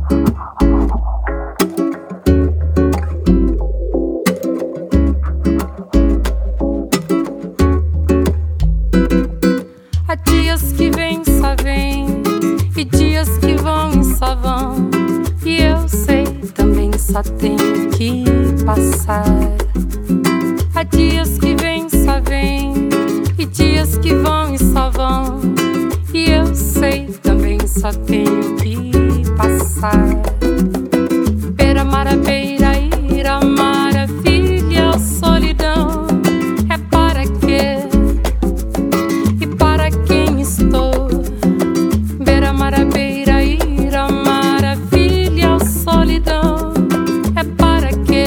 Há dias que vêm, só vêm, e dias que vão e só vão. E eu sei, também só tem que passar. Há dias que vêm, só vêm, e dias que vão e só vão. E eu sei, também só tenho que passar. Beira, marabeira, ira, maravilha, solidão. É para quê? E para quem estou? Beira, marabeira, ira, maravilha, solidão. É para quê?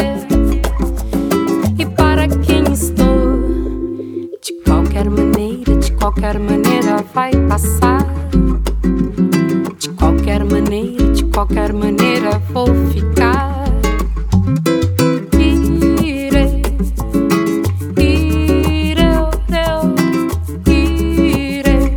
E para quem estou? De qualquer maneira vai passar. De qualquer maneira vou ficar. Irei, irei, irei,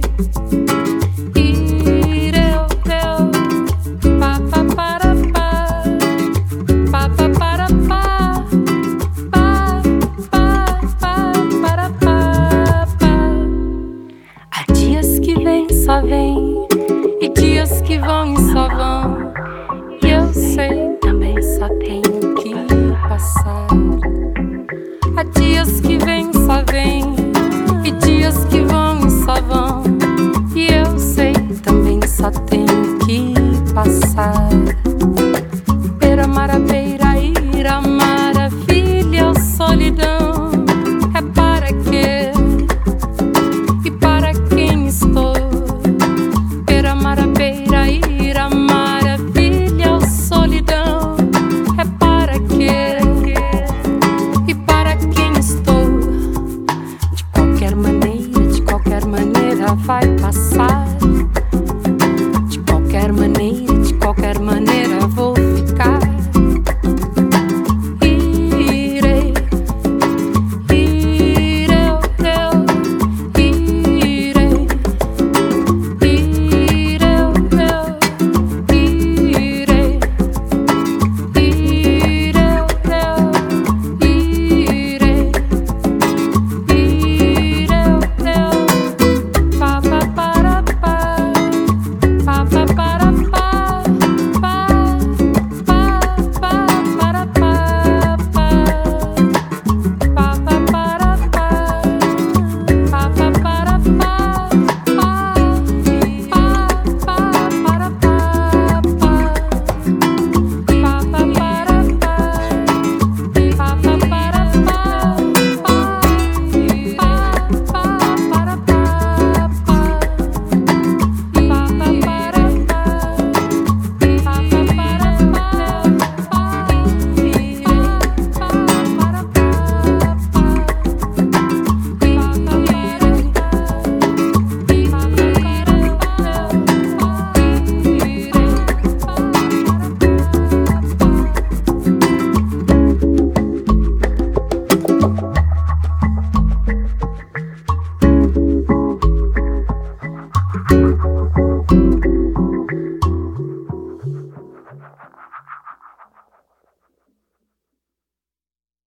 irei, pa pa para pa, pa pa para pa, pa pa pa para pa pa. Há dias que vêm, só vêm, e dias que vão e só vão. E eu sei, também só tenho que passar. Há dias que vêm, só vêm, e dias que vão e só vão. E eu sei, também só tenho que passar.